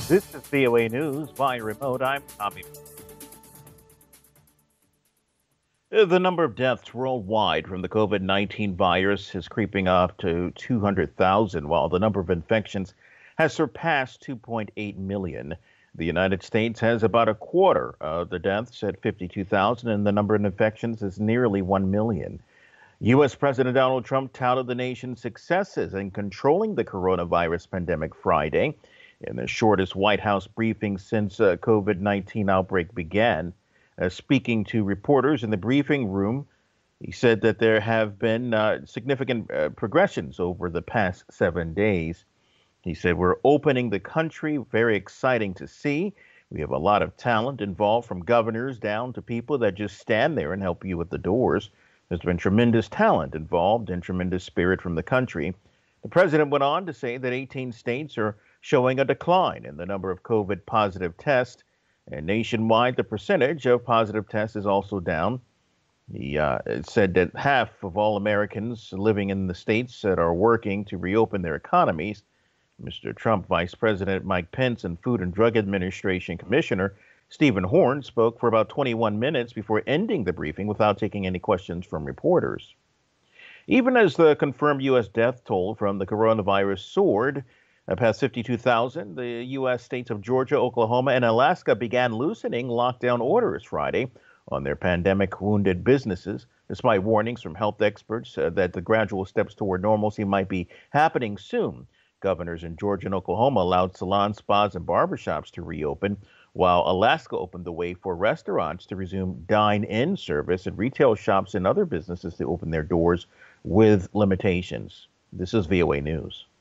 This is VOA News by remote. I'm Tommy. The number of deaths worldwide from the COVID-19 virus is creeping up to 200,000, while the number of infections has surpassed 2.8 million. The United States has about a quarter of the deaths at 52,000, and the number of infections is nearly 1 million. U.S. President Donald Trump touted the nation's successes in controlling the coronavirus pandemic Friday in the shortest White House briefing since COVID-19 outbreak began. Speaking to reporters in the briefing room, he said that there have been significant progressions over the past 7 days. He said, "We're opening the country, very exciting to see. We have a lot of talent involved, from governors down to people that just stand there and help you at the doors. There's been tremendous talent involved and tremendous spirit from the country." The president went on to say that 18 states are showing a decline in the number of COVID positive tests, and nationwide, the percentage of positive tests is also down. He said that half of all Americans living in the states that are working to reopen their economies. Mr. Trump, Vice President Mike Pence, and Food and Drug Administration Commissioner Stephen Horn spoke for about 21 minutes before ending the briefing without taking any questions from reporters. Even as the confirmed U.S. death toll from the coronavirus soared past 52,000, the U.S. states of Georgia, Oklahoma, and Alaska began loosening lockdown orders Friday on their pandemic-wounded businesses, despite warnings from health experts that the gradual steps toward normalcy might be happening soon. Governors in Georgia and Oklahoma allowed salons, spas, and barbershops to reopen, while Alaska opened the way for restaurants to resume dine-in service and retail shops and other businesses to open their doors with limitations. This is VOA News.